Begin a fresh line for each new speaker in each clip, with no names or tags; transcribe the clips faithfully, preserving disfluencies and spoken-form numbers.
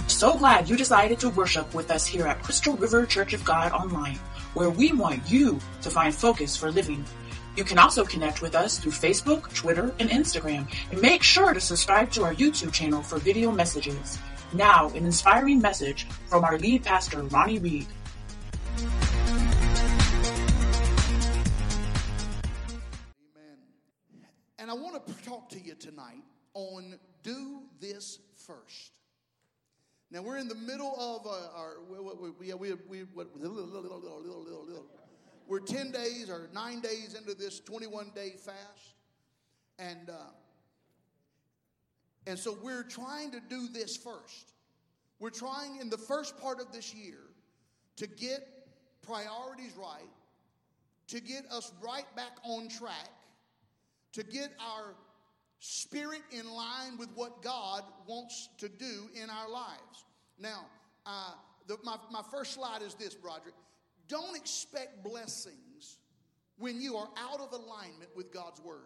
So glad you decided to worship with us here at Crystal River Church of God Online, where we want you to find focus for living. You can also connect with us through Facebook, Twitter, and Instagram, and make sure to subscribe to our YouTube channel for video messages. Now, an inspiring message from our lead pastor, Ronnie Reed.
Amen. And I want to talk to you tonight on do this first. Now, we're in the middle of uh, our, we, we, we, we, we, we're ten days or nine days into this twenty-one day fast. And, uh, and so we're trying to do this first. We're trying in the first part of this year to get priorities right, to get us right back on track, to get our spirit in line with what God wants to do in our lives. Now, uh, the, my, my first slide is this, Broderick. Don't expect blessings when you are out of alignment with God's word.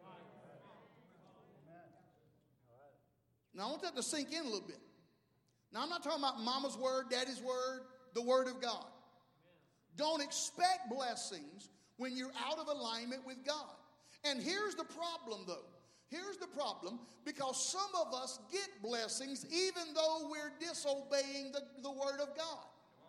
Now, I want that to sink in a little bit. Now, I'm not talking about mama's word, daddy's word, the word of God. Don't expect blessings when you're out of alignment with God. And here's the problem, though. Here's the problem, because some of us get blessings even though we're disobeying the, the word of God.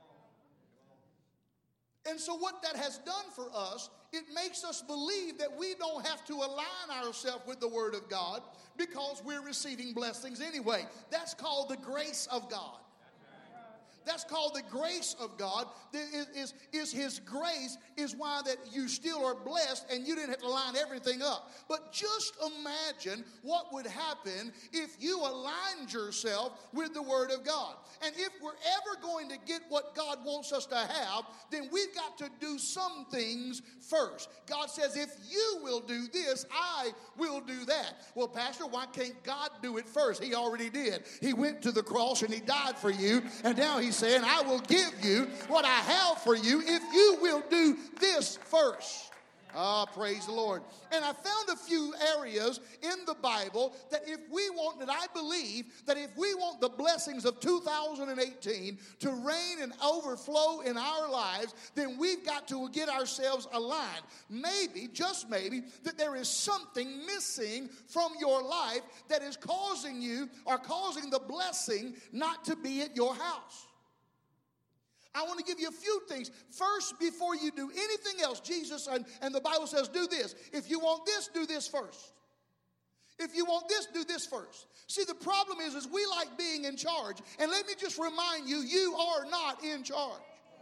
And so what that has done for us, it makes us believe that we don't have to align ourselves with the word of God because we're receiving blessings anyway. That's called the grace of God. That's called the grace of God. Is, is, is His grace is why that you still are blessed and you didn't have to line everything up. But just imagine what would happen if you aligned yourself with the Word of God. And if we're ever going to get what God wants us to have, then we've got to do some things first. God says, if you will do this, I will do that. Well, Pastor, why can't God do it first? He already did. He went to the cross and He died for you. And now He's saying, I will give you what I have for you if you will do this first. Ah, praise the Lord. And I found a few areas in the Bible that if we want, that I believe that if we want the blessings of two thousand eighteen to reign and overflow in our lives, then we've got to get ourselves aligned. Maybe, just maybe, that there is something missing from your life that is causing you or causing the blessing not to be at your house. I want to give you a few things. First, before you do anything else, Jesus and, and the Bible says, do this. If you want this, do this first. If you want this, do this first. See, the problem is, is we like being in charge. And let me just remind you, you are not in charge.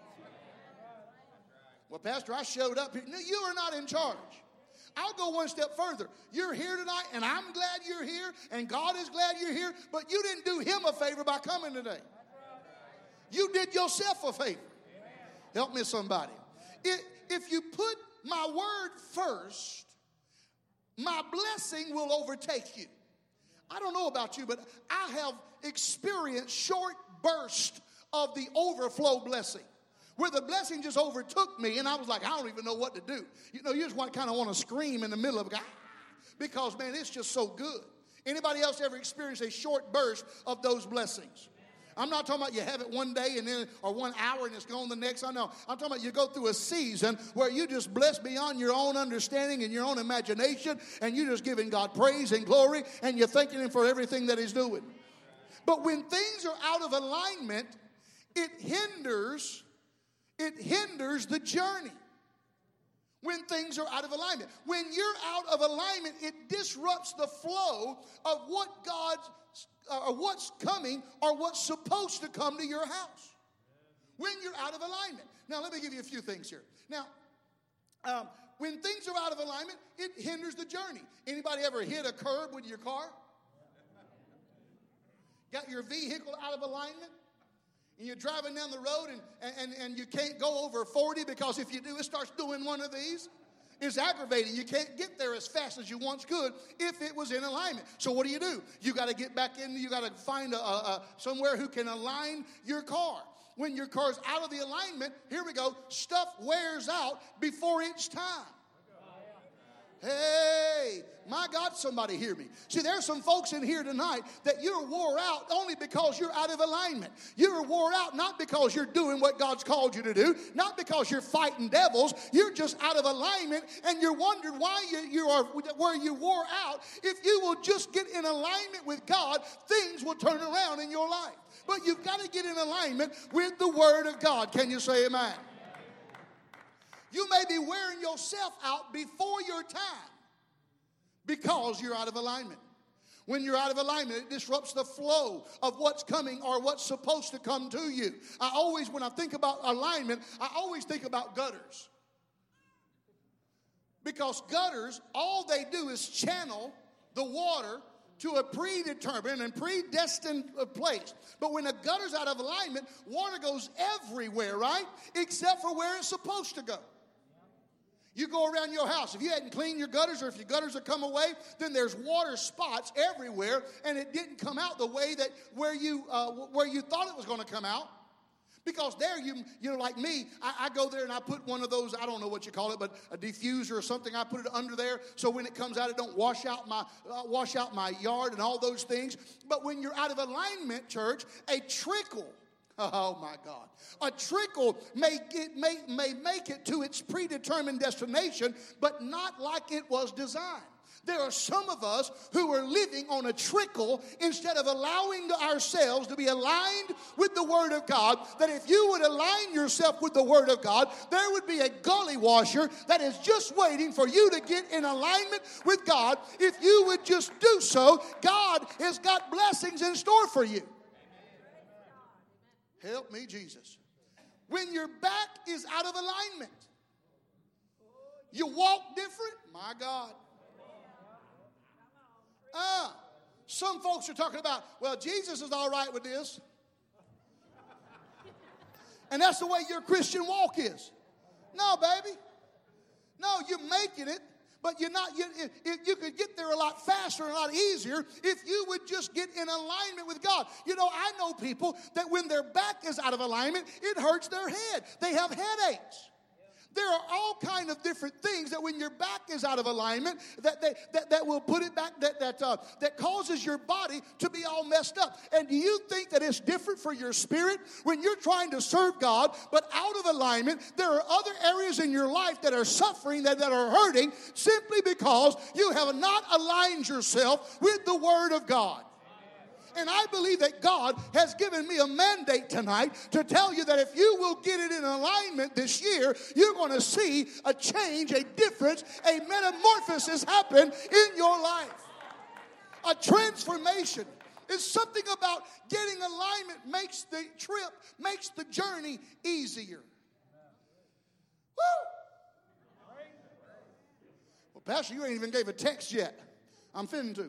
Well, Pastor, I showed up here. No, you are not in charge. I'll go one step further. You're here tonight, and I'm glad you're here, and God is glad you're here, but you didn't do Him a favor by coming today. You did yourself a favor. Help me, somebody. If, if you put my word first, my blessing will overtake you. I don't know about you, but I have experienced short bursts of the overflow blessing, where the blessing just overtook me, and I was like, I don't even know what to do. You know, you just want, kind of want to scream in the middle of it, because, man, it's just so good. Anybody else ever experienced a short burst of those blessings? I'm not talking about you have it one day and then or one hour and it's gone the next. I know. I'm talking about you go through a season where you just blessed beyond your own understanding and your own imagination, and you're just giving God praise and glory, and you're thanking Him for everything that He's doing. But when things are out of alignment, it hinders, it hinders the journey. When things are out of alignment. When you're out of alignment, it disrupts the flow of what God's or what's coming or what's supposed to come to your house when you're out of alignment. Now, let me give you a few things here. Now, um, when things are out of alignment, it hinders the journey. Anybody ever hit a curb with your car? Got your vehicle out of alignment? And you're driving down the road and, and, and you can't go over forty because if you do, it starts doing one of these. It's aggravating. You can't get there as fast as you once could if it was in alignment. So what do you do? You got to get back in. You got to find a, a, a, somewhere who can align your car. When your car's out of the alignment, here we go, stuff wears out before it's time. Hey, my God, somebody hear me. See, there's some folks in here tonight that you're wore out only because you're out of alignment. You're wore out not because you're doing what God's called you to do, not because you're fighting devils. You're just out of alignment, and you're wondering why you, you are where you wore out. If you will just get in alignment with God, things will turn around in your life. But you've got to get in alignment with the Word of God. Can you say amen? You may be wearing yourself out before your time because you're out of alignment. When you're out of alignment, it disrupts the flow of what's coming or what's supposed to come to you. I always, when I think about alignment, I always think about gutters. Because gutters, all they do is channel the water to a predetermined and predestined place. But when a gutter's out of alignment, water goes everywhere, right? Except for where it's supposed to go. You go around your house. If you hadn't cleaned your gutters, or if your gutters have come away, then there's water spots everywhere, and it didn't come out the way that where you uh, where you thought it was going to come out. Because there, you you know, like me, I, I go there and I put one of those, I don't know what you call it, but a diffuser or something. I put it under there so when it comes out, it don't wash out my uh, wash out my yard and all those things. But when you're out of alignment, church, a trickle. Oh, my God. A trickle may, get, may, may make it to its predetermined destination, but not like it was designed. There are some of us who are living on a trickle instead of allowing ourselves to be aligned with the Word of God, that if you would align yourself with the Word of God, there would be a gully washer that is just waiting for you to get in alignment with God. If you would just do so, God has got blessings in store for you. Help me, Jesus. When your back is out of alignment, you walk different. My God. Uh, some folks are talking about, well, Jesus is all right with this. And that's the way your Christian walk is. No, baby. No, you're making it. But you're not. You, you, you could get there a lot faster and a lot easier if you would just get in alignment with God. You know, I know people that when their back is out of alignment, it hurts their head. They have headaches. There are all kind of different things that when your back is out of alignment, that they, that, that will put it back, that that uh, that causes your body to be all messed up. And do you think that it's different for your spirit when you're trying to serve God, but out of alignment? There are other areas in your life that are suffering, that, that are hurting, simply because you have not aligned yourself with the Word of God. And I believe that God has given me a mandate tonight to tell you that if you will get it in alignment this year, you're going to see a change, a difference, a metamorphosis happen in your life. A transformation. It's something about getting alignment makes the trip, makes the journey easier. Woo! Well, Pastor, you ain't even gave a text yet. I'm finna to.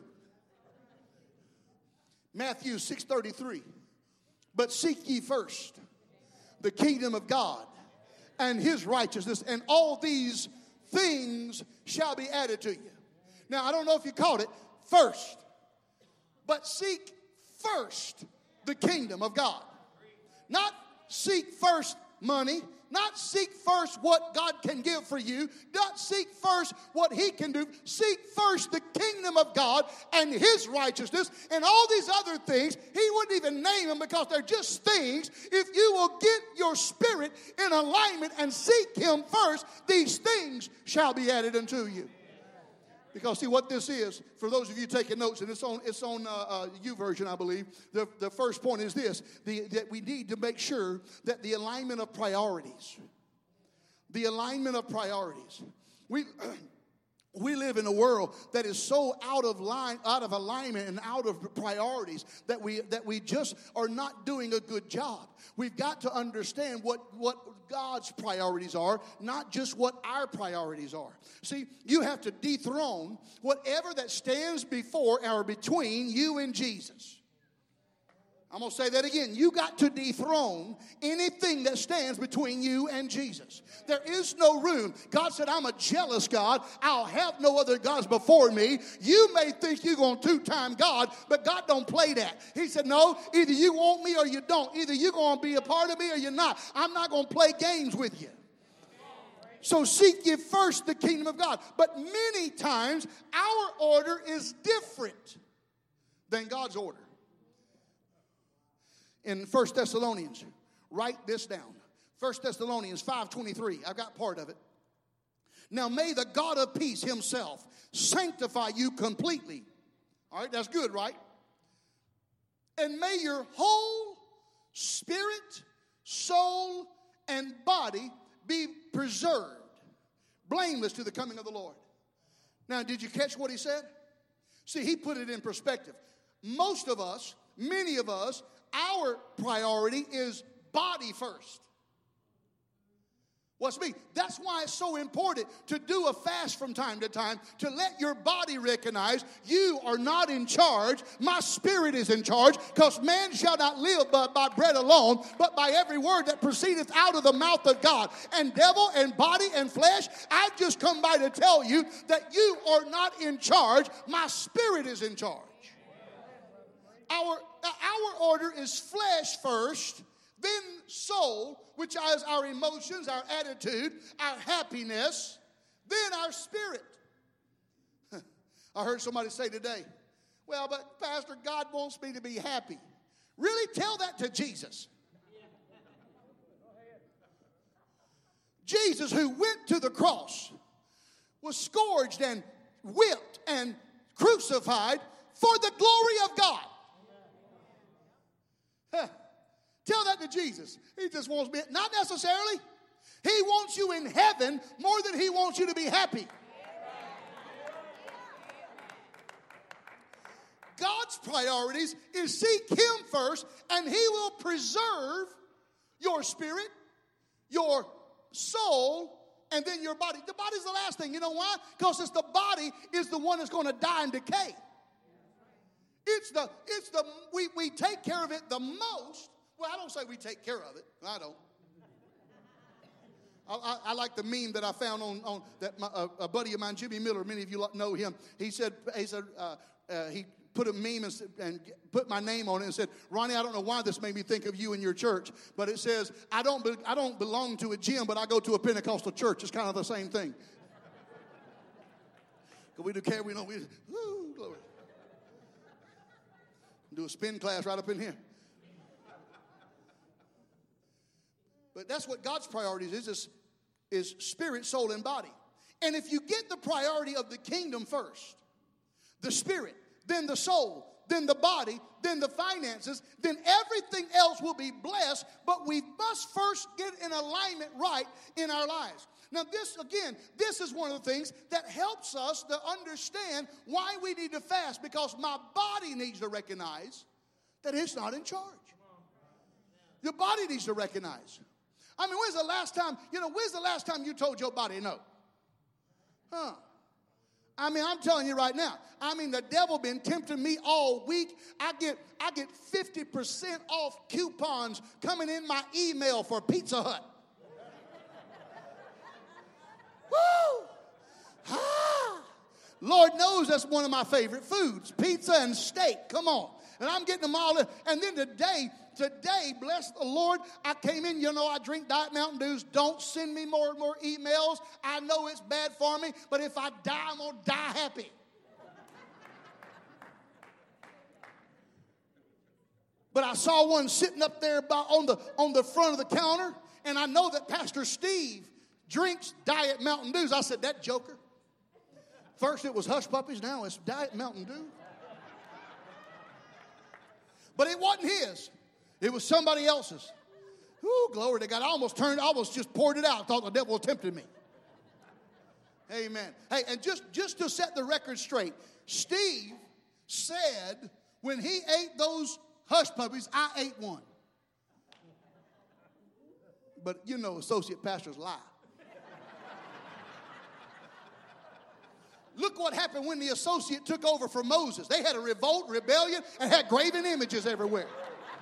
Matthew six thirty-three. But seek ye first the kingdom of God and his righteousness, and all these things shall be added to you. Now, I don't know if you caught it, first. But seek first the kingdom of God. Not seek first money. Not seek first what God can give for you. Not seek first what he can do. Seek first the kingdom of God and his righteousness, and all these other things. He wouldn't even name them because they're just things. If you will get your spirit in alignment and seek him first, these things shall be added unto you. Because see what this is, for those of you taking notes, and it's on it's on uh, uh, YouVersion, I believe. The, the first point is this, the, that we need to make sure that the alignment of priorities, the alignment of priorities. We we live in a world that is so out of line, out of alignment and out of priorities that we that we just are not doing a good job. We've got to understand what what God's priorities are, not just what our priorities are. See, you have to dethrone whatever that stands before or between you and Jesus. I'm going to say that again. You got to dethrone anything that stands between you and Jesus. There is no room. God said, I'm a jealous God. I'll have no other gods before me. You may think you're going to two-time God, but God don't play that. He said, no, either you want me or you don't. Either you're going to be a part of me or you're not. I'm not going to play games with you. So seek ye first the kingdom of God. But many times our order is different than God's order. In First Thessalonians, write this down. First Thessalonians five twenty-three. I've got part of it. Now may the God of peace himself sanctify you completely. All right, that's good, right? And may your whole spirit, soul, and body be preserved, blameless to the coming of the Lord. Now, did you catch what he said? See, he put it in perspective. Most of us, many of us, our priority is body first. What's me? That's why it's so important to do a fast from time to time, to let your body recognize you are not in charge. My spirit is in charge, because man shall not live by, by bread alone, but by every word that proceedeth out of the mouth of God. And devil and body and flesh, I've just come by to tell you that you are not in charge. My spirit is in charge. Our, our order is flesh first, then soul, which is our emotions, our attitude, our happiness, then our spirit. I heard somebody say today, well, but Pastor, God wants me to be happy. Really? Tell that to Jesus. Jesus, who went to the cross, was scourged and whipped and crucified for the glory of God. Huh. Tell that to Jesus. He just wants me, not necessarily. He wants you in heaven more than he wants you to be happy. God's priorities is seek him first, and he will preserve your spirit, your soul, and then your body. The body's the last thing. You know why? Because it's the body is the one that's going to die and decay. It's the, it's the, we, we take care of it the most. Well, I don't say we take care of it. I don't. I, I, I like the meme that I found on, on that my, uh, a buddy of mine, Jimmy Miller. Many of you know him. He said, he said, uh, uh, he put a meme and, and put my name on it and said, Ronnie, I don't know why this made me think of you and your church, but it says, I don't, be, I don't belong to a gym, but I go to a Pentecostal church. It's kind of the same thing. Because we do care, we know we, woo, glory. Do a spin class right up in here. But that's what God's priorities is, is, is spirit, soul, and body. And if you get the priority of the kingdom first, the spirit, then the soul, then the body, then the finances, then everything else will be blessed. But we must first get in alignment right in our lives. Now this, again, this is one of the things that helps us to understand why we need to fast. Because my body needs to recognize that it's not in charge. Your body needs to recognize. I mean, when's the last time, you know, when's the last time you told your body no? Huh. I mean, I'm telling you right now. I mean, the devil been tempting me all week. I get I get fifty percent off coupons coming in my email for Pizza Hut. Woo! Ah! Lord knows that's one of my favorite foods, pizza and steak. Come on. And I'm getting them all in. And then today, today, bless the Lord, I came in, you know, I drink Diet Mountain Dews. Don't send me more and more emails. I know it's bad for me, but if I die, I'm going to die happy. But I saw one sitting up there by, on the on the front of the counter, and I know that Pastor Steve drinks Diet Mountain Dews. I said, that joker. First it was Hush Puppies, now it's Diet Mountain Dew. But it wasn't his. It was somebody else's. Ooh, glory to God. I almost turned, I almost just poured it out. Thought the devil tempted me. Amen. Hey, and just, just to set the record straight, Steve said when he ate those Hush Puppies, I ate one. But you know, associate pastors lie. Look what happened when the associate took over for Moses. They had a revolt, rebellion, and had graven images everywhere.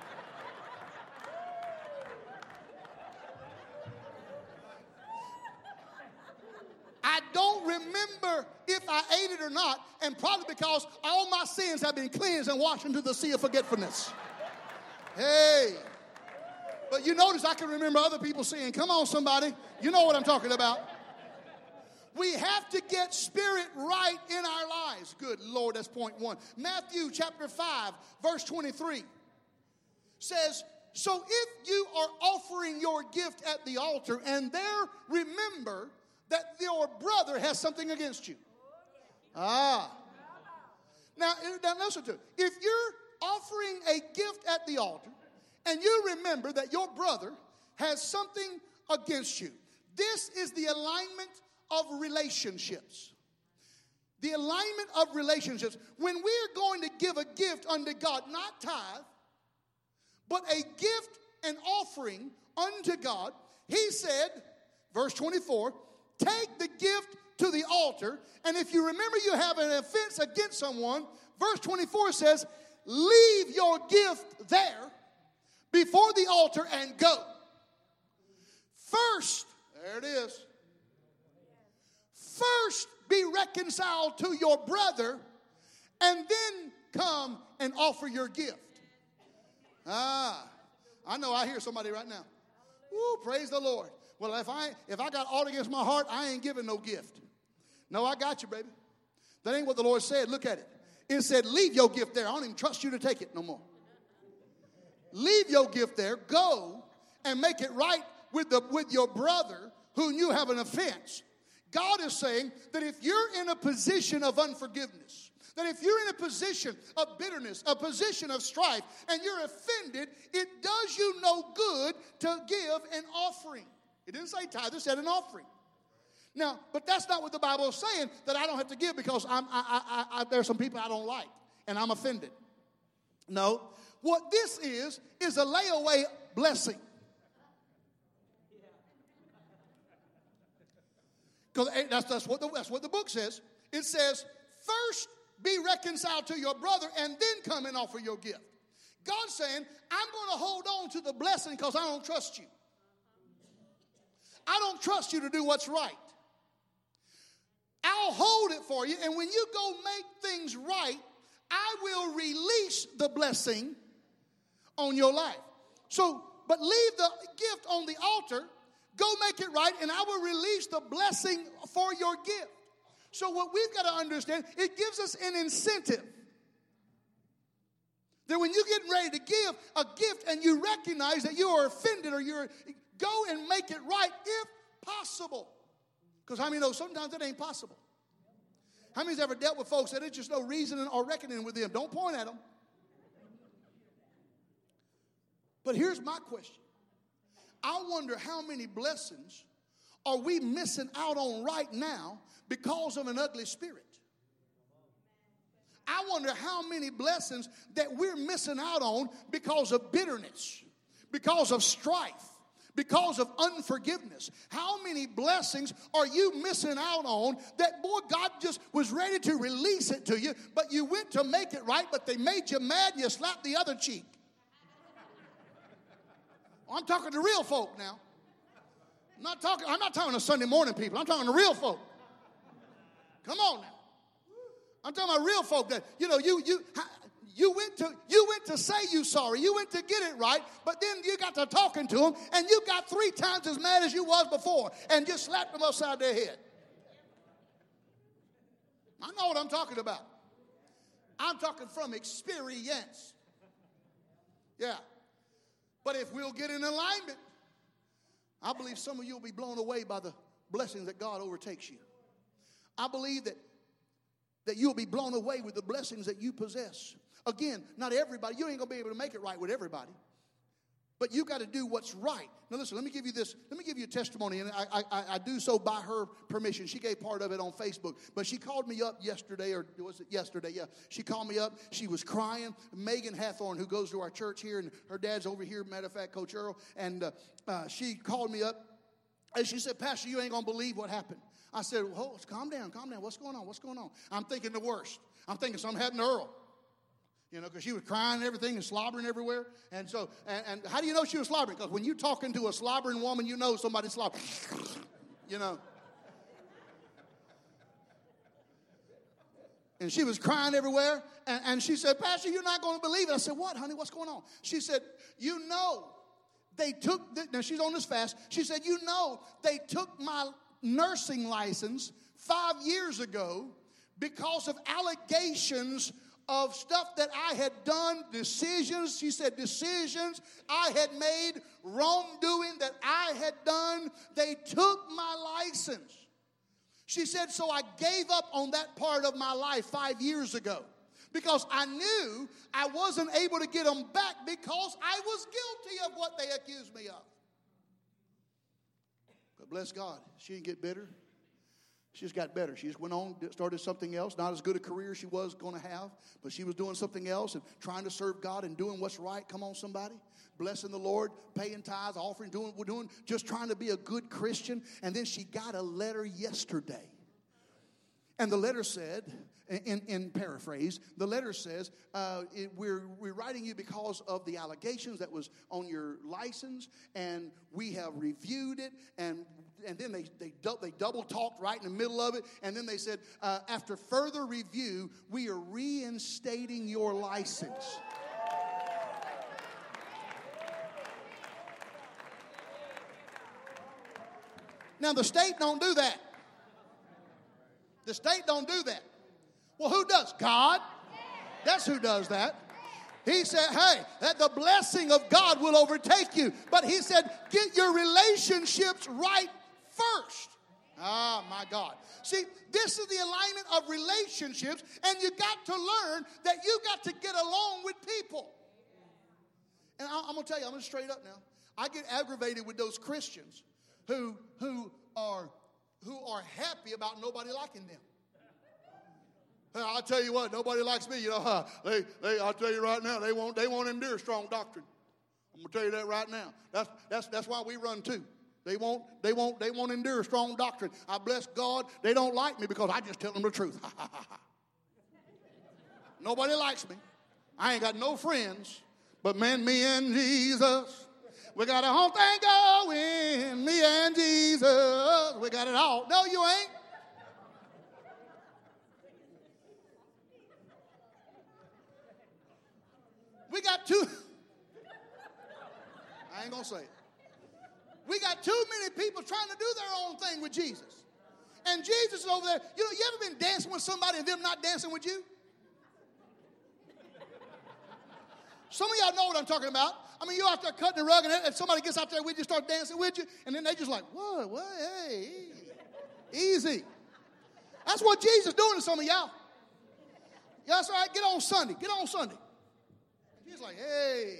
I don't remember if I ate it or not, and probably because all my sins have been cleansed and washed into the sea of forgetfulness. Hey. But you notice I can remember other people saying, come on, somebody. You know what I'm talking about. We have to get spirit right in our lives. Good Lord, that's point one. Matthew chapter five, verse twenty-three says, so if you are offering your gift at the altar and there remember that your brother has something against you. Ah. Now, now listen to it. If you're offering a gift at the altar and you remember that your brother has something against you, this is the alignment of relationships. The alignment of relationships. When we're going to give a gift unto God, not tithe, but a gift and offering unto God, he said, verse twenty-four, take the gift to the altar, and if you remember you have an offense against someone, verse twenty-four says, leave your gift there before the altar and go. First, there it is. First be reconciled to your brother, and then come and offer your gift. Ah, I know I hear somebody right now. Woo, praise the Lord. Well, if I if I got aught against my heart, I ain't giving no gift. No, I got you, baby. That ain't what the Lord said. Look at it. It said, leave your gift there. I don't even trust you to take it no more. Leave your gift there. Go and make it right with the with your brother whom you have an offense. God is saying that if you're in a position of unforgiveness, that if you're in a position of bitterness, a position of strife, and you're offended, it does you no good to give an offering. It didn't say tithe, it said an offering. Now, but that's not what the Bible is saying, that I don't have to give because I'm, I, I, I, there are some people I don't like, and I'm offended. No, what this is, is a layaway blessing. Because that's, that's, what the, that's what the book says. It says, first be reconciled to your brother and then come and offer your gift. God's saying, I'm going to hold on to the blessing because I don't trust you. I don't trust you to do what's right. I'll hold it for you, and when you go make things right, I will release the blessing on your life. So, but leave the gift on the altar, go make it right, and I will release the blessing for your gift. So what we've got to understand, it gives us an incentive. That when you're getting ready to give a gift and you recognize that you are offended or you're, go and make it right if possible. Because how many know sometimes it ain't possible? How many's ever dealt with folks that there's just no reasoning or reckoning with them? Don't point at them. But here's my question. I wonder how many blessings are we missing out on right now because of an ugly spirit? I wonder how many blessings that we're missing out on because of bitterness, because of strife, because of unforgiveness. How many blessings are you missing out on that, boy, God just was ready to release it to you, but you went to make it right, but they made you mad and you slapped the other cheek? I'm talking to real folk now. I'm not talking, I'm not talking to Sunday morning people. I'm talking to real folk. Come on now. I'm talking about real folk that, you know, you you you went to you went to say you sorry. You went to get it right, but then you got to talking to them, and you got three times as mad as you was before, and just slapped them upside their head. I know what I'm talking about. I'm talking from experience. Yeah. But if we'll get in alignment, I believe some of you will be blown away by the blessings that God overtakes you. I believe that, that you'll be blown away with the blessings that you possess. Again, not everybody. You ain't going to be able to make it right with everybody. But you got to do what's right. Now listen, let me give you this. Let me give you a testimony, and I, I, I do so by her permission. She gave part of it on Facebook. But she called me up yesterday, or was it yesterday? Yeah. She called me up. She was crying. Megan Hathorn, who goes to our church here, and her dad's over here, matter of fact, Coach Earl. And uh, uh, she called me up, and she said, Pastor, you ain't going to believe what happened. I said, well, calm down, calm down. What's going on? What's going on? I'm thinking the worst. I'm thinking something happened to Earl. You know, because she was crying and everything and slobbering everywhere. And so, and, and how do you know she was slobbering? Because when you're talking to a slobbering woman, you know somebody's slobbering. You know. And she was crying everywhere. And, and she said, Pastor, you're not going to believe it. I said, what, honey? What's going on? She said, you know, they took, the, now she's on this fast. She said, you know, they took my nursing license five years ago, because of allegations of stuff that I had done, decisions, she said decisions I had made, wrongdoing that I had done, they took my license. She said, so I gave up on that part of my life five years ago because I knew I wasn't able to get them back because I was guilty of what they accused me of. But bless God, she didn't get bitter. She just got better. She just went on, started something else. Not as good a career she was going to have, but she was doing something else and trying to serve God and doing what's right. Come on, somebody. Blessing the Lord, paying tithes, offering, doing, we're doing, just trying to be a good Christian. And then she got a letter yesterday. And the letter said, in, in paraphrase, the letter says, uh, it, we're, we're writing you because of the allegations that was on your license, and we have reviewed it, and and then they they, they double talked right in the middle of it, and then they said, uh, after further review, we are reinstating your license. Now, the state don't do that. The state don't do that. Well, who does? God. That's who does that. He said, hey, that the blessing of God will overtake you. But he said, get your relationships right first. Ah, my God. See, this is the alignment of relationships, and you got to learn that you got to get along with people. And I'm going to tell you, I'm going to straight up now. I get aggravated with those Christians who who are who are happy about nobody liking them. Hey, I'll tell you what, nobody likes me. You know, huh? they, they, I'll tell you right now, they won't, they won't endure strong doctrine. I'm gonna tell you that right now. That's that's that's why we run too. They won't, they won't, they won't endure strong doctrine. I bless God, they don't like me because I just tell them the truth. Nobody likes me. I ain't got no friends, but man, me and Jesus. We got a whole thing going, me and Jesus. We got it all. No, you ain't. We got two. I ain't going to say it. We got too many people trying to do their own thing with Jesus. And Jesus is over there. You know, you ever been dancing with somebody and them not dancing with you? Some of y'all know what I'm talking about. I mean, you're out there cutting the rug, and if somebody gets out there with you, start dancing with you, and then they just like, what, what, hey, easy. That's what Jesus is doing to some of y'all. Yeah, that's all right. Get on Sunday. Get on Sunday. He's like, hey.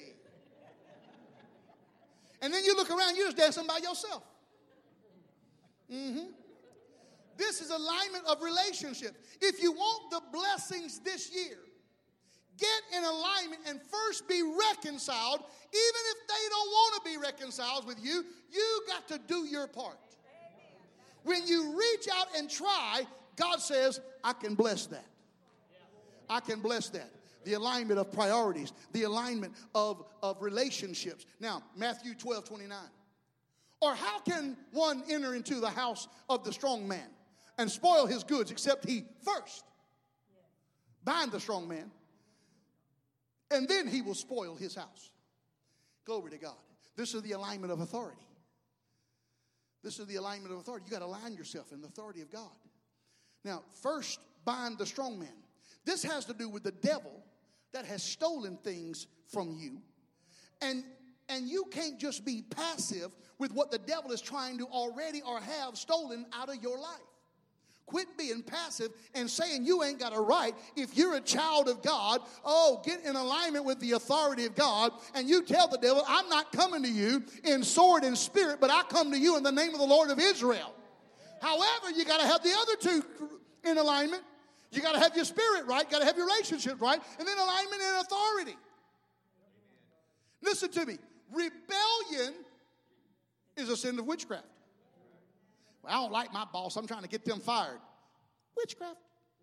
And then you look around, you're just dancing by yourself. Mm-hmm. This is alignment of relationships. If you want the blessings this year, get in alignment and first be reconciled. Even if they don't want to be reconciled with you, you got to do your part. When you reach out and try, God says, I can bless that. I can bless that. The alignment of priorities, the alignment of, of relationships. Now, Matthew twelve twenty-nine. Or how can one enter into the house of the strong man and spoil his goods except he first bind the strong man, and then he will spoil his house. Glory to God. This is the alignment of authority. This is the alignment of authority. You got to align yourself in the authority of God. Now, first bind the strong man. This has to do with the devil that has stolen things from you. And, and you can't just be passive with what the devil is trying to already or have stolen out of your life. Quit being passive and saying you ain't got a right. If you're a child of God, oh, get in alignment with the authority of God, and you tell the devil, I'm not coming to you in sword and spirit, but I come to you in the name of the Lord of Israel. However, you got to have the other two in alignment. You got to have your spirit right, got to have your relationship right, and then alignment and authority. Listen to me. Rebellion is a sin of witchcraft. Well, I don't like my boss. I'm trying to get them fired. Witchcraft.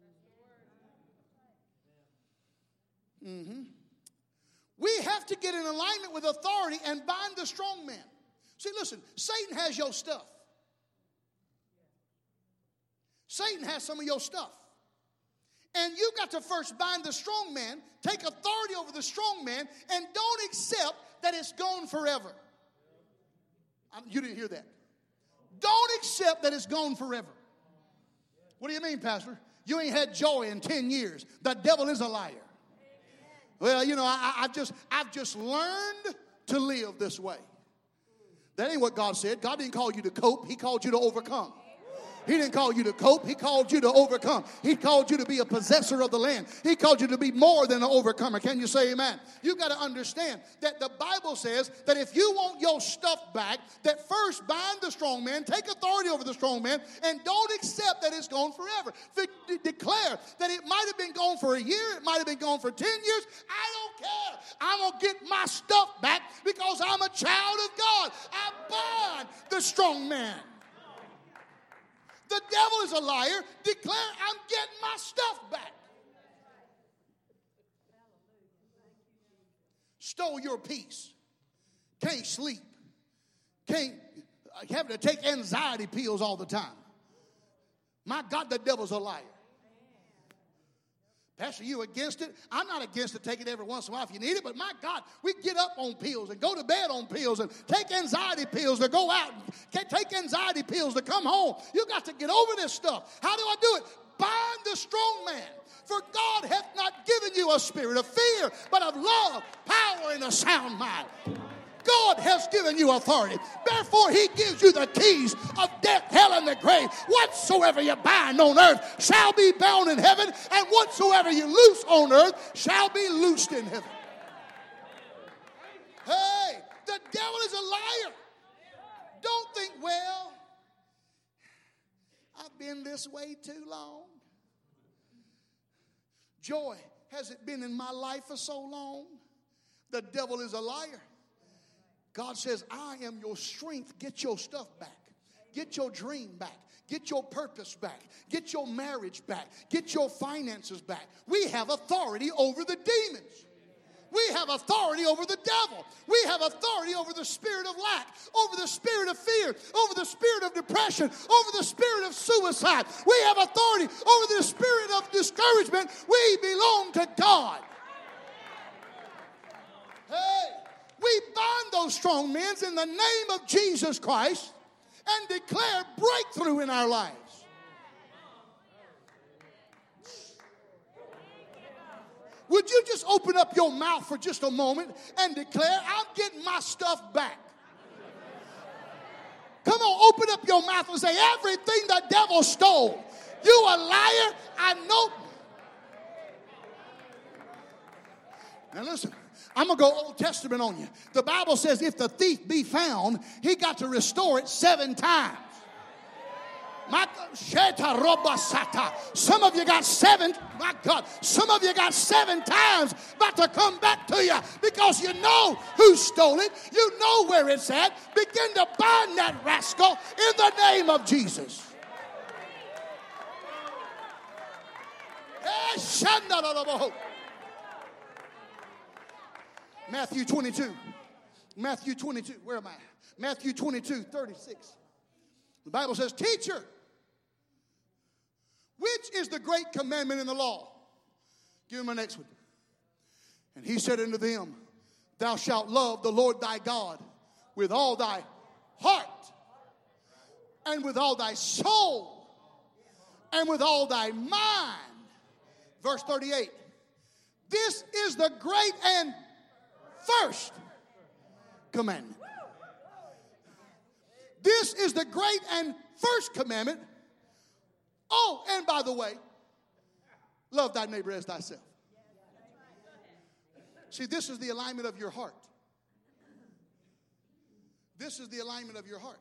Mm-hmm. We have to get in alignment with authority and bind the strong man. See, listen, Satan has your stuff. Satan has some of your stuff. And you got to first bind the strong man, take authority over the strong man, and don't accept that it's gone forever. You didn't hear that. Don't accept that it's gone forever. What do you mean, Pastor? You ain't had joy in ten years. The devil is a liar. Well, you know, I, I've just I've just learned to live this way. That ain't what God said. God didn't call you to cope. He called you to overcome. He didn't call you to cope. He called you to overcome. He called you to be a possessor of the land. He called you to be more than an overcomer. Can you say amen? You got to understand that the Bible says that if you want your stuff back, that first bind the strong man, take authority over the strong man, and don't accept that it's gone forever. De- declare that it might have been gone for a year, it might have been gone for ten years. I don't care. I'm going to get my stuff back because I'm a child of God. I bind the strong man. The devil is a liar. Declare, I'm getting my stuff back. Stole your peace. Can't sleep. Can't, having to take anxiety pills all the time. My God, the devil's a liar. Pastor, you against it? I'm not against it. Take it every once in a while if you need it. But my God, we get up on pills and go to bed on pills and take anxiety pills to go out and take anxiety pills to come home. You got to get over this stuff. How do I do it? Bind the strong man. For God hath not given you a spirit of fear, but of love, power, and a sound mind. God has given you authority. Therefore, he gives you the keys of death, hell, and the grave. Whatsoever you bind on earth shall be bound in heaven, and whatsoever you loose on earth shall be loosed in heaven. Hey, the devil is a liar. Don't think, well, I've been this way too long. Joy, has it been in my life for so long? The devil is a liar. God says, I am your strength. Get your stuff back. Get your dream back. Get your purpose back. Get your marriage back. Get your finances back. We have authority over the demons. We have authority over the devil. We have authority over the spirit of lack, over the spirit of fear, over the spirit of depression, over the spirit of suicide. We have authority over the spirit of discouragement. We belong to God. Hey. We bind those strong men in the name of Jesus Christ and declare breakthrough in our lives. Would you just open up your mouth for just a moment and declare, I'm getting my stuff back? Come on, open up your mouth and say, everything the devil stole, you a liar, I know. Now listen. I'm going to go Old Testament on you. The Bible says if the thief be found, he got to restore it seven times. My some of you got seven, my God, some of you got seven times about to come back to you because you know who stole it. You know where it's at. Begin to bind that rascal in the name of Jesus. Matthew twenty-two. Matthew twenty-two. Where am I? Matthew twenty-two, thirty-six. The Bible says, teacher, which is the great commandment in the law? Give him my next one. And he said unto them, thou shalt love the Lord thy God with all thy heart and with all thy soul and with all thy mind. Verse thirty-eight. This is the great and first commandment. This is the great and first commandment. Oh, and by the way, love thy neighbor as thyself. See, this is the alignment of your heart. This is the alignment of your heart.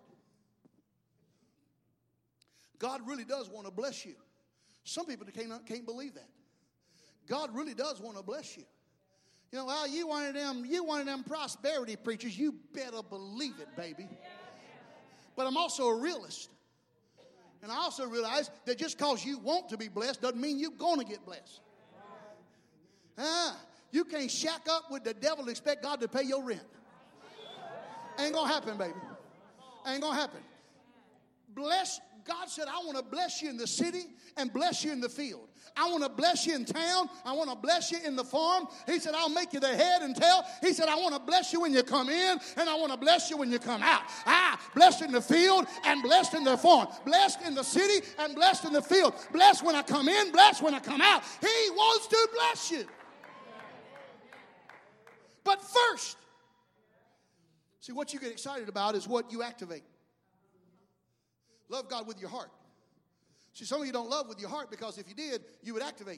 God really does want to bless you. Some people can't, can't believe that. God really does want to bless you. You know, well, you one of them, you one of them prosperity preachers. You better believe it, baby. But I'm also a realist. And I also realize that just because you want to be blessed doesn't mean you're going to get blessed. Ah, you can't shack up with the devil and expect God to pay your rent. Ain't going to happen, baby. Ain't going to happen. bless. God said, I want to bless you in the city and bless you in the field. I want to bless you in town. I want to bless you in the farm. He said, I'll make you the head and tail. He said, I want to bless you when you come in, and I want to bless you when you come out. Ah, blessed in the field and blessed in the farm. Blessed in the city and blessed in the field. Blessed when I come in, blessed when I come out. He wants to bless you. But first, see, what you get excited about is what you activate. Love God with your heart. See, some of you don't love with your heart because if you did, you would activate.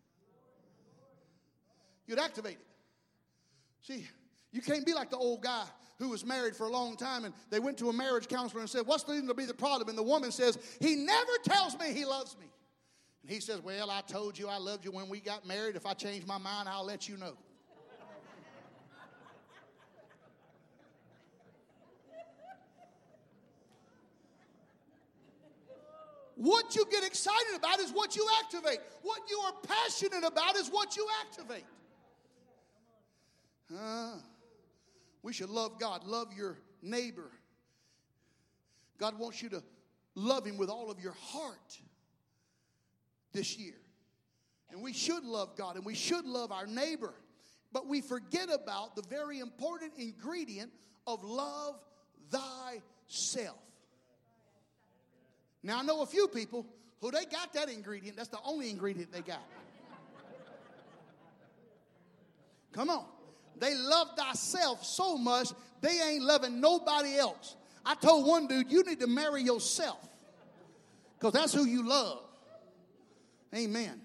You'd activate it. See, you can't be like the old guy who was married for a long time, and they went to a marriage counselor and said, what's going to be the problem? And the woman says, he never tells me he loves me. And he says, well, I told you I loved you when we got married. If I change my mind, I'll let you know. What you get excited about is what you activate. What you are passionate about is what you activate. Uh, we should love God. Love your neighbor. God wants you to love him with all of your heart this year. And we should love God and we should love our neighbor. But we forget about the very important ingredient of love thyself. Now, I know a few people who they got that ingredient. That's the only ingredient they got. Come on. They love thyself so much, they ain't loving nobody else. I told one dude, you need to marry yourself because that's who you love. Amen.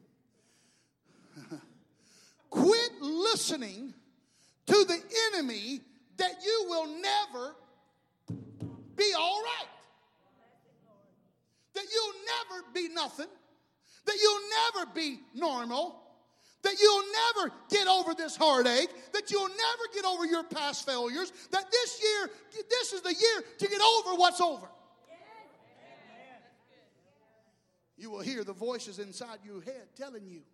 Quit listening to the enemy that you will never be all right. That you'll never be nothing, that you'll never be normal, that you'll never get over this heartache, that you'll never get over your past failures, that this year, this is the year to get over what's over. You will hear the voices inside your head telling you.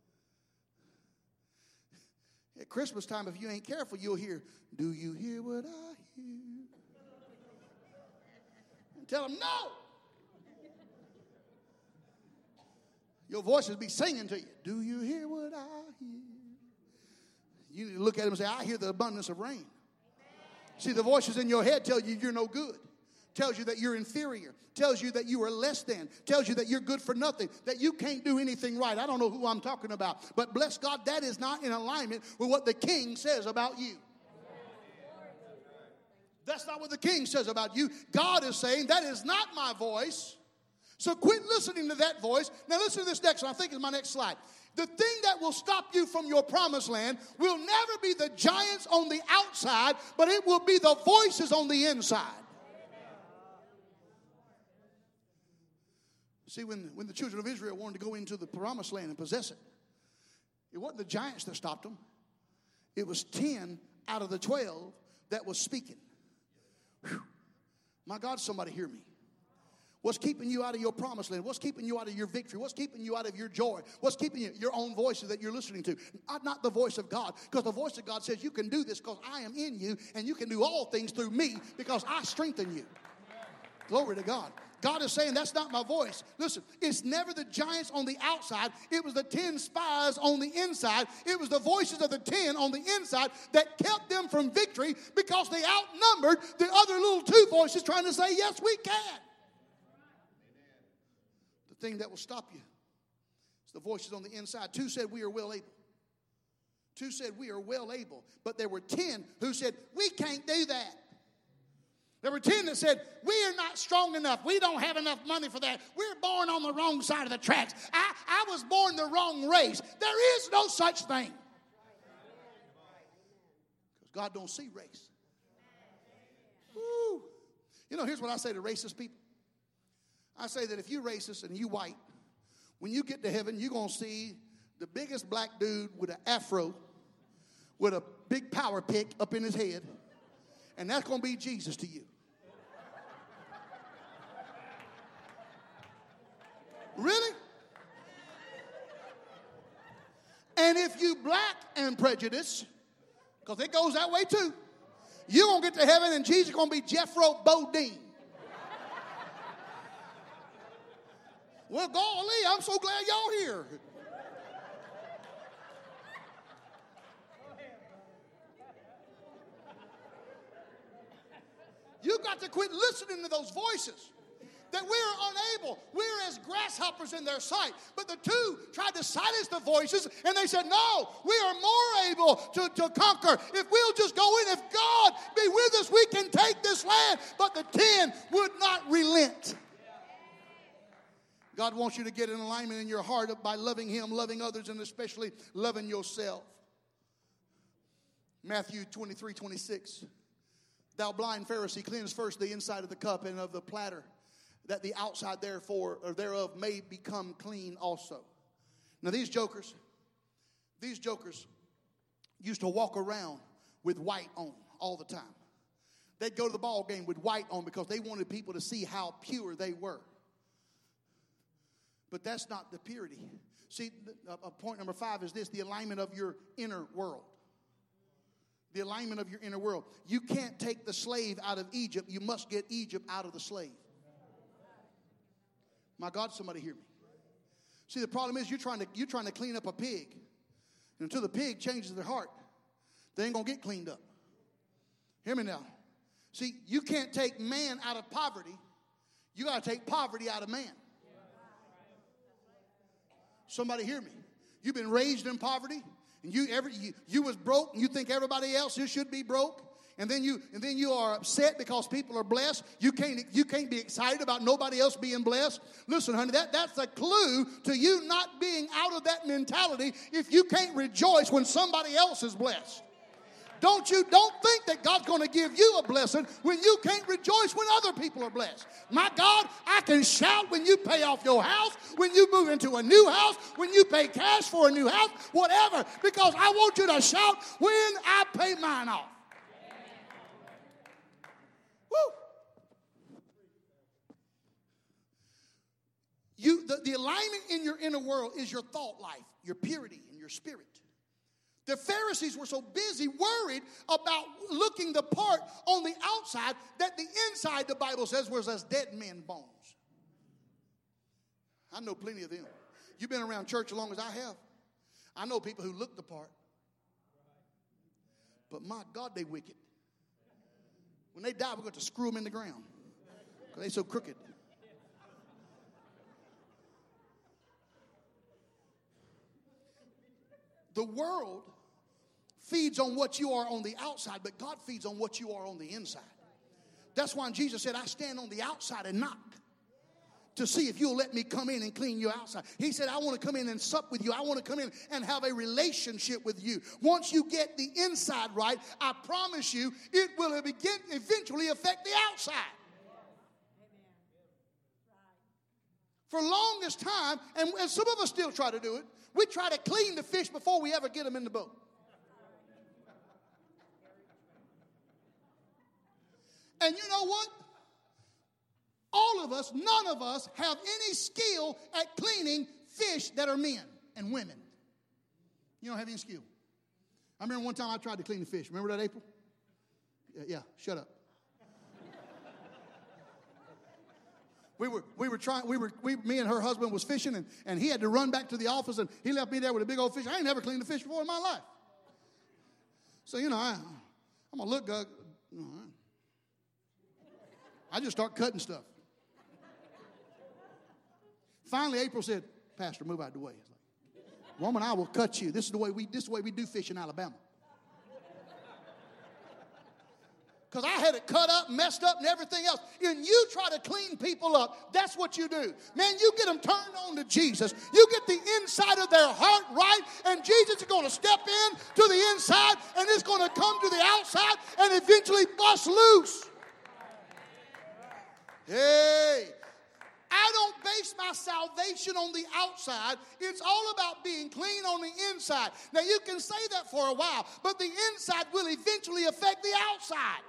At Christmas time, if you ain't careful, you'll hear, do you hear what I hear? And tell them, no. Your voice will be singing to you. Do you hear what I hear? You need to look at him and say, I hear the abundance of rain. Amen. See, the voices in your head tell you you're no good. Tells you that you're inferior. Tells you that you are less than. Tells you that you're good for nothing. That you can't do anything right. I don't know who I'm talking about. But bless God, that is not in alignment with what the king says about you. That's not what the king says about you. God is saying that is not my voice. So quit listening to that voice. Now listen to this next one. I think it's my next slide. The thing that will stop you from your promised land will never be the giants on the outside, but it will be the voices on the inside. See, when, when the children of Israel wanted to go into the promised land and possess it, it wasn't the giants that stopped them. It was ten out of the twelve that was speaking. Whew. My God, somebody hear me. What's keeping you out of your promised land? What's keeping you out of your victory? What's keeping you out of your joy? What's keeping you? Your own voices that you're listening to. Not, not the voice of God. Because the voice of God says you can do this because I am in you. And you can do all things through me because I strengthen you. Glory to God. God is saying that's not my voice. Listen, it's never the giants on the outside. It was the ten spies on the inside. It was the voices of the ten on the inside that kept them from victory because they outnumbered the other little two voices trying to say, yes, we can. The thing that will stop you is the voices on the inside. Two said we are well able. Two said we are well able. But there were ten who said we can't do that. There were ten that said, we are not strong enough. We don't have enough money for that. We're born on the wrong side of the tracks. I, I was born the wrong race. There is no such thing. Because God don't see race. Woo. You know, here's what I say to racist people. I say that if you're racist and you white, when you get to heaven, you're going to see the biggest black dude with an afro, with a big power pick up in his head. And that's going to be Jesus to you. Really? And if you black and prejudiced, because it goes that way too, you're going to get to heaven and Jesus is going to be Jethro Bodine. Well, golly, I'm so glad y'all here. You got to quit listening to those voices. That we're unable. We're as grasshoppers in their sight. But the two tried to silence the voices, and they said, no, we are more able to, to conquer. If we'll just go in, if God be with us, we can take this land. But the ten would not relent. God wants you to get in alignment in your heart by loving Him, loving others, and especially loving yourself. Matthew twenty-three, twenty-six. Thou blind Pharisee, cleanse first the inside of the cup and of the platter, that the outside therefore or thereof may become clean also. Now these jokers, these jokers used to walk around with white on all the time. They'd go to the ball game with white on because they wanted people to see how pure they were. But that's not the purity. See, uh, point number five is this: the alignment of your inner world. The alignment of your inner world. You can't take the slave out of Egypt. You must get Egypt out of the slave. My God, somebody hear me. See, the problem is you're trying to, you're trying to clean up a pig. And until the pig changes their heart, they ain't going to get cleaned up. Hear me now. See, you can't take man out of poverty. You got to take poverty out of man. Somebody hear me. You've been raised in poverty. And you, every, you you was broke, and you think everybody else here should be broke, and then you and then you are upset because people are blessed. You can't you can't be excited about nobody else being blessed. Listen, honey, that, that's a clue to you not being out of that mentality if you can't rejoice when somebody else is blessed. Don't you don't think that God's going to give you a blessing when you can't rejoice when other people are blessed. My God, I can shout when you pay off your house, when you move into a new house, when you pay cash for a new house, whatever, because I want you to shout when I pay mine off. Woo! You, the, the alignment in your inner world is your thought life, your purity, and your spirit. The Pharisees were so busy, worried about looking the part on the outside that the inside, the Bible says, was as dead men's bones. I know plenty of them. You've been around church as long as I have. I know people who look the part. But my God, they wicked. When they die, we're going to screw them in the ground because they're so crooked. The world feeds on what you are on the outside, but God feeds on what you are on the inside. That's why Jesus said, I stand on the outside and knock to see if you'll let me come in and clean you outside. He said, I want to come in and sup with you. I want to come in and have a relationship with you. Once you get the inside right, I promise you, it will begin, eventually affect the outside. For longest time, and, and some of us still try to do it, we try to clean the fish before we ever get them in the boat. And you know what? All of us, none of us have any skill at cleaning fish that are men and women. You don't have any skill. I remember one time I tried to clean the fish. Remember that, April? Yeah, yeah, shut up. We were we were trying we were we me and her husband was fishing, and, and he had to run back to the office, and he left me there with a big old fish. I ain't never cleaned a fish before in my life. So you know I I'm gonna look good. I just start cutting stuff. Finally, April said, Pastor, move out of the way. I was like, woman, I will cut you. This is the way we this is the way we do fish in Alabama. Because I had it cut up, messed up, and everything else. And you try to clean people up. That's what you do. Man, you get them turned on to Jesus. You get the inside of their heart right, and Jesus is going to step in to the inside, and it's going to come to the outside and eventually bust loose. Hey, I don't base my salvation on the outside. It's all about being clean on the inside. Now, you can say that for a while, but the inside will eventually affect the outside.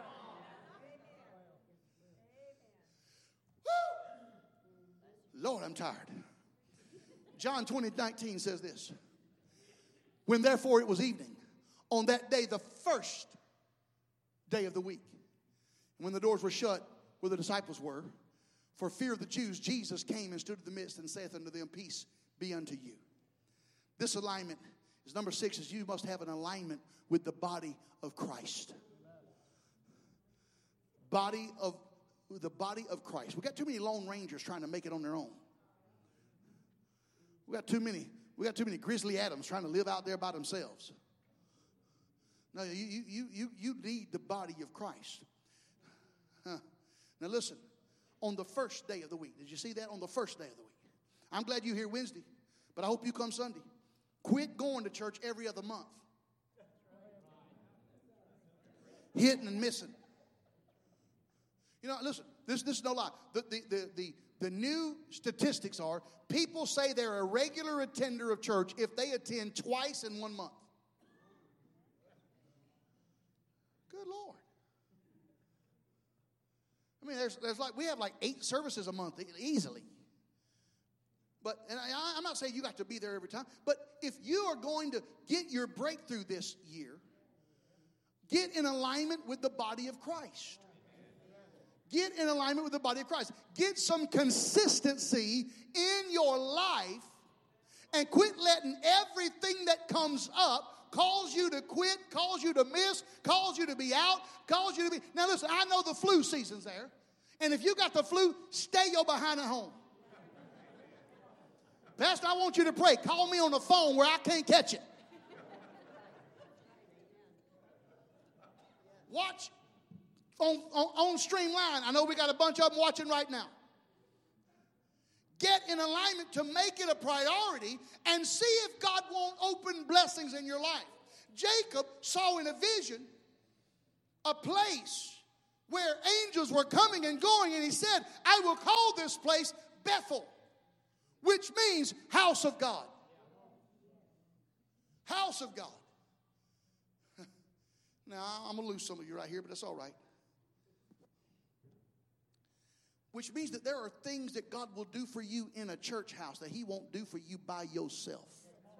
Woo. Lord, I'm tired. John twenty, nineteen says this. When therefore it was evening, on that day, the first day of the week, when the doors were shut, where the disciples were, For fear of the Jews, Jesus came and stood in the midst and saith unto them, peace be unto you. This alignment is number six, is you must have an alignment with the body of Christ. Body of the body of Christ. We got too many Lone Rangers trying to make it on their own. We got too many. We got too many Grizzly Adams trying to live out there by themselves. No, you you you you you need the body of Christ. Huh. Now listen. On the first day of the week. Did you see that? On the first day of the week. I'm glad you're here Wednesday, but I hope you come Sunday. Quit going to church every other month. Hitting and missing. You know, listen, this, this is no lie. The, the, the, the, the new statistics are people say they're a regular attender of church if they attend twice in one month. Good Lord. I mean, there's, there's like, we have like eight services a month easily. But, and I, I'm not saying you got to be there every time, but if you are going to get your breakthrough this year, get in alignment with the body of Christ. Get in alignment with the body of Christ. Get some consistency in your life and quit letting everything that comes up cause you to quit, cause you to miss, cause you to be out, cause you to be. Now listen, I know the flu season's there. And if you got the flu, stay your behind at home. Pastor, I want you to pray. Call me on the phone where I can't catch it. Watch on, on, on Streamline. I know we got a bunch of them watching right now. Get in alignment to make it a priority and see if God won't open blessings in your life. Jacob saw in a vision a place where angels were coming and going, and he said, I will call this place Bethel, which means house of God. House of God. Now, I'm going to lose some of you right here, but that's all right. Which means that there are things that God will do for you in a church house that he won't do for you by yourself.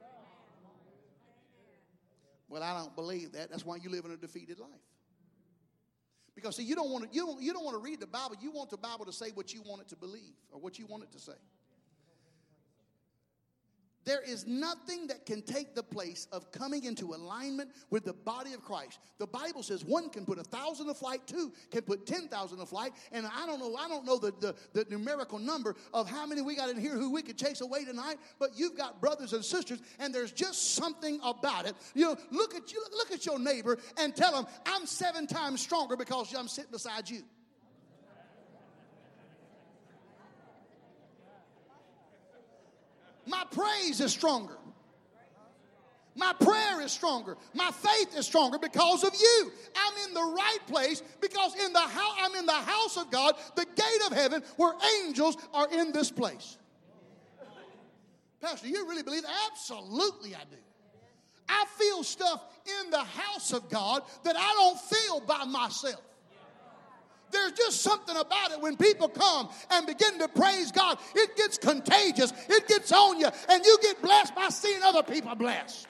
Well, I don't believe that. That's why you live in a defeated life. Because see, you don't want to you don't, you don't want to read the Bible. You want the Bible to say what you want it to believe or what you want it to say. There is nothing that can take the place of coming into alignment with the body of Christ. The Bible says one can put a thousand to flight, two can put ten thousand to flight, and I don't know, I don't know the, the, the numerical number of how many we got in here who we could chase away tonight, but you've got brothers and sisters, and there's just something about it. You know, look at you, look at your neighbor and tell them, I'm seven times stronger because I'm sitting beside you. My praise is stronger. My prayer is stronger. My faith is stronger because of you. I'm in the right place because in the house, I'm in the house of God, the gate of heaven, where angels are in this place. Pastor, you really believe that? Absolutely I do. I feel stuff in the house of God that I don't feel by myself. There's just something about it when people come and begin to praise God. It gets contagious. It gets on you. And you get blessed by seeing other people blessed.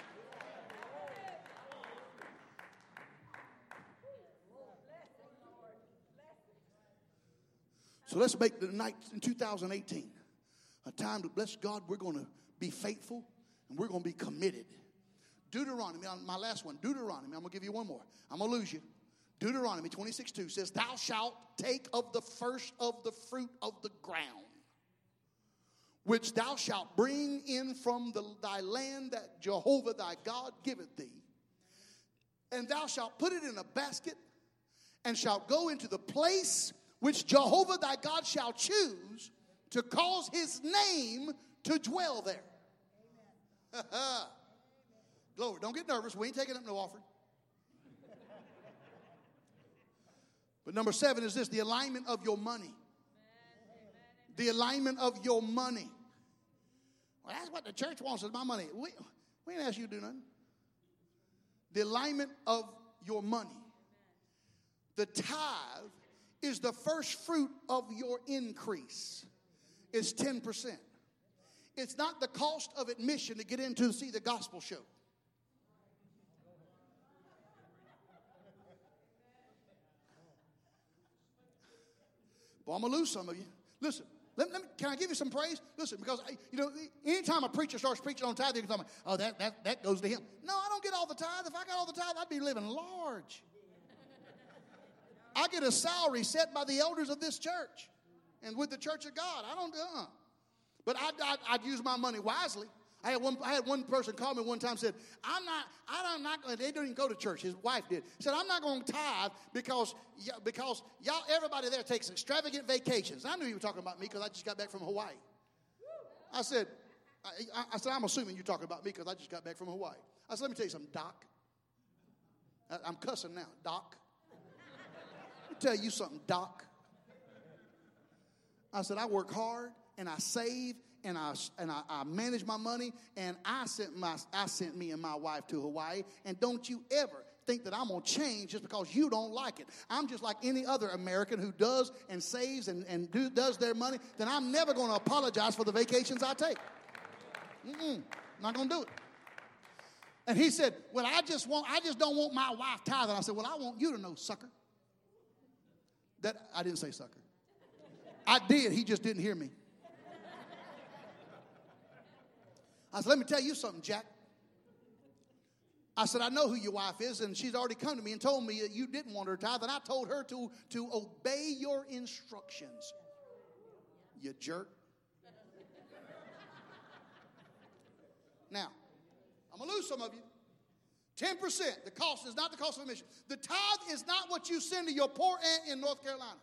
So let's make the night in two thousand eighteen a time to bless God. We're going to be faithful and we're going to be committed. Deuteronomy, my last one, Deuteronomy. I'm going to give you one more. I'm going to lose you. Deuteronomy twenty-six two says, thou shalt take of the first of the fruit of the ground, which thou shalt bring in from the, thy land that Jehovah thy God giveth thee, and thou shalt put it in a basket, and shalt go into the place which Jehovah thy God shall choose to cause his name to dwell there. Glory. Don't get nervous. We ain't taking up no offering. But number seven is this, the alignment of your money. The alignment of your money. Well, that's what the church wants is my money. We, we ain't asked you to do nothing. The alignment of your money. The tithe is the first fruit of your increase. It's ten percent. It's not the cost of admission to get in to see the gospel show. Well, I'm going to lose some of you. Listen, let, let me, can I give you some praise? Listen, because, you know, anytime a preacher starts preaching on tithe, you can tell me, oh, that, that, that goes to him. No, I don't get all the tithe. If I got all the tithe, I'd be living large. I get a salary set by the elders of this church and with the church of God. I don't, uh-uh. But I, I, I'd use my money wisely. I had one. I had one person call me one time and said, "I'm not. I'm not going. They don't even go to church." His wife did. Said, "I'm not going to tithe because because y'all everybody there takes extravagant vacations." I knew you were talking about me because I just got back from Hawaii. I said, I, I said, "I'm assuming you're talking about me because I just got back from Hawaii." I said, "Let me tell you something, Doc. I, I'm cussing now, Doc. Let me tell you something, Doc." I said, "I work hard and I save." And I and I, I manage my money, and I sent my I sent me and my wife to Hawaii. And don't you ever think that I'm gonna change just because you don't like it. I'm just like any other American who does and saves and and do, does their money. Then I'm never gonna apologize for the vacations I take. Mm-mm, not gonna do it. And he said, "Well, I just want I just don't want my wife tithing." I said, "Well, I want you to know, sucker." That I didn't say sucker. I did. He just didn't hear me. I said, "Let me tell you something, Jack." I said, "I know who your wife is, and she's already come to me and told me that you didn't want her to tithe, and I told her to, to obey your instructions." You jerk. Now, I'm going to lose some of you. ten percent. The cost is not the cost of admission. The tithe is not what you send to your poor aunt in North Carolina.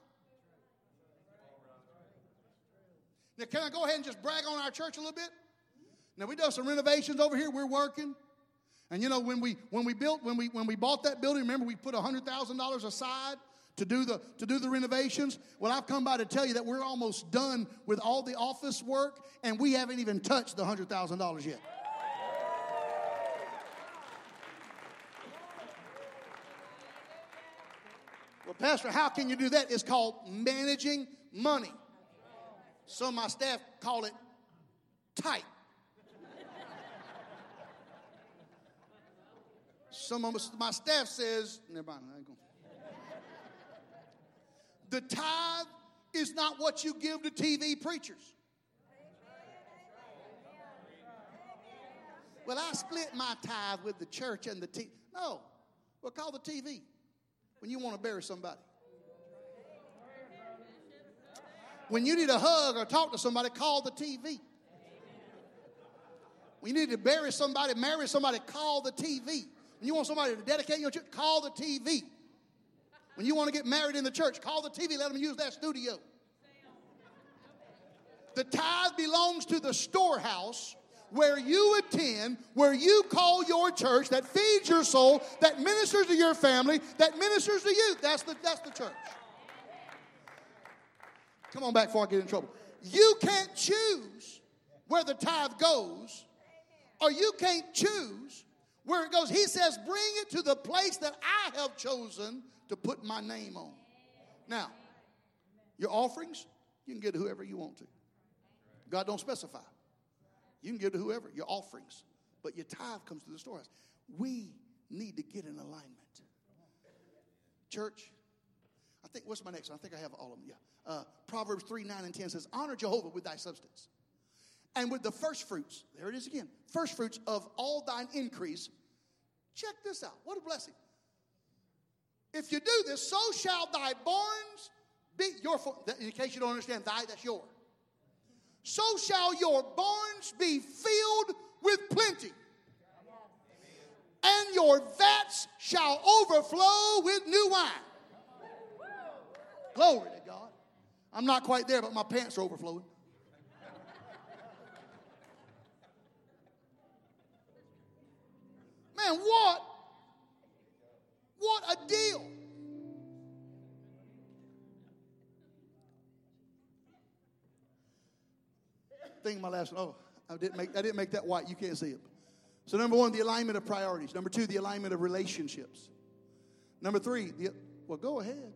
Now, can I go ahead and just brag on our church a little bit? Now, we done some renovations over here. We're working. And, you know, when we when we built, when we when we bought that building, remember we put one hundred thousand dollars aside to do the to do the renovations? Well, I've come by to tell you that we're almost done with all the office work, and we haven't even touched the one hundred thousand dollars yet. Well, Pastor, how can you do that? It's called managing money. Some of my staff call it tight. Some of my staff says, never mind, I ain't gonna. The tithe is not what you give to T V preachers. Well, I split my tithe with the church and the T V. No, well, call the T V when you want to bury somebody. When you need a hug or talk to somebody, call the T V. When you need to bury somebody, marry somebody, call the T V. When you want somebody to dedicate your church, call the T V. When you want to get married in the church, call the T V. Let them use that studio. The tithe belongs to the storehouse where you attend, where you call your church, that feeds your soul, that ministers to your family, that ministers to you. That's the, that's the church. Come on back before I get in trouble. You can't choose where the tithe goes, or you can't choose where it goes. He says, bring it to the place that I have chosen to put my name on. Now, your offerings, you can give to whoever you want to. God don't specify. You can give to whoever, your offerings. But your tithe comes to the storehouse. We need to get in alignment. Church, I think, what's my next one? I think I have all of them. Yeah. Uh, Proverbs three, nine, and ten says, honor Jehovah with thy substance, and with the first fruits, there it is again, first fruits of all thine increase. Check this out. What a blessing. If you do this, so shall thy barns be your, in case you don't understand, thy, that's your. So shall your barns be filled with plenty, and your vats shall overflow with new wine. Glory to God. I'm not quite there, but my pants are overflowing. Man, what? What a deal. Thing my last one. Oh, I didn't make I didn't make that white. You can't see it. So number one, the alignment of priorities. Number two, the alignment of relationships. Number three, the, well, go ahead.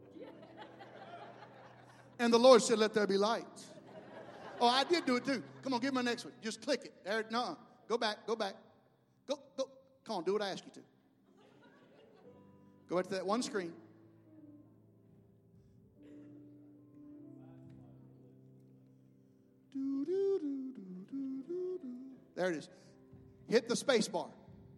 And the Lord said, let there be light. Oh, I did do it too. Come on, give me my next one. Just click it. There, no, go back, go back. Go, go. Come on, do what I ask you to. Go back to that one screen. There it is. Hit the space bar.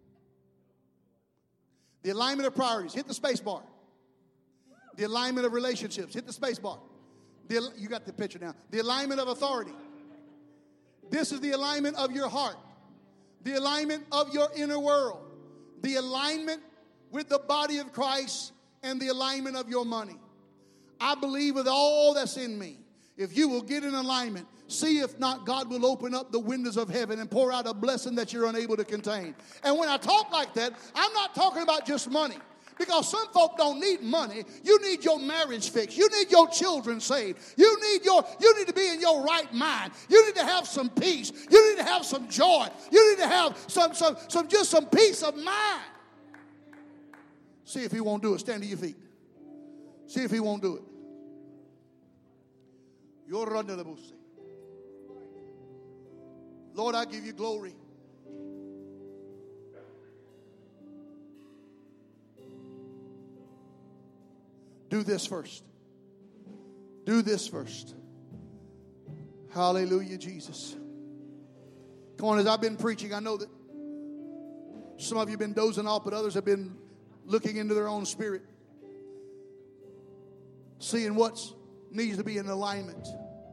The alignment of priorities. Hit the space bar. The alignment of relationships. Hit the space bar. The, you got the picture now. The alignment of authority. This is the alignment of your heart. The alignment of your inner world. The alignment with the body of Christ and the alignment of your money. I believe with all that's in me, if you will get in alignment, see if not God will open up the windows of heaven and pour out a blessing that you're unable to contain. And when I talk like that, I'm not talking about just money. Because some folk don't need money. You need your marriage fixed. You need your children saved. You need your you need to be in your right mind. You need to have some peace. You need to have some joy. You need to have some some some just some peace of mind. See if he won't do it. Stand to your feet. See if he won't do it. Lord, I give you glory. Do this first. Do this first. Hallelujah, Jesus. Come on, as I've been preaching, I know that some of you have been dozing off, but others have been looking into their own spirit, seeing what needs to be in alignment.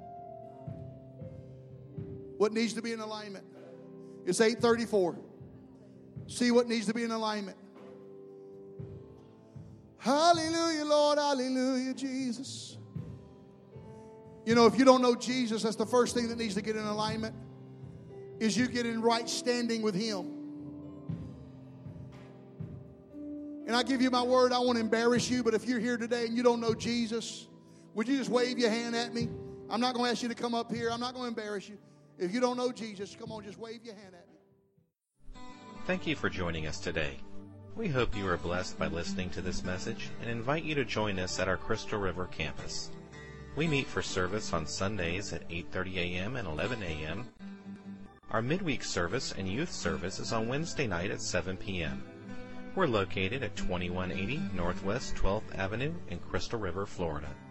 What needs to be in alignment? It's eight thirty-four. See what needs to be in alignment. Hallelujah, Lord. Hallelujah, Jesus. You know, if you don't know Jesus, that's the first thing that needs to get in alignment, is you get in right standing with him. And I give you my word, I won't embarrass you, but if you're here today and you don't know Jesus, would you just wave your hand at me? I'm not going to ask you to come up here. I'm not going to embarrass you. If you don't know Jesus, come on, just wave your hand at me.
Thank you for joining us today. We hope you are blessed by listening to this message and invite you to join us at our Crystal River campus. We meet for service on Sundays at eight thirty a.m. and eleven a.m. Our midweek service and youth service is on Wednesday night at seven p.m. We're located at twenty-one eighty Northwest twelfth Avenue in Crystal River, Florida.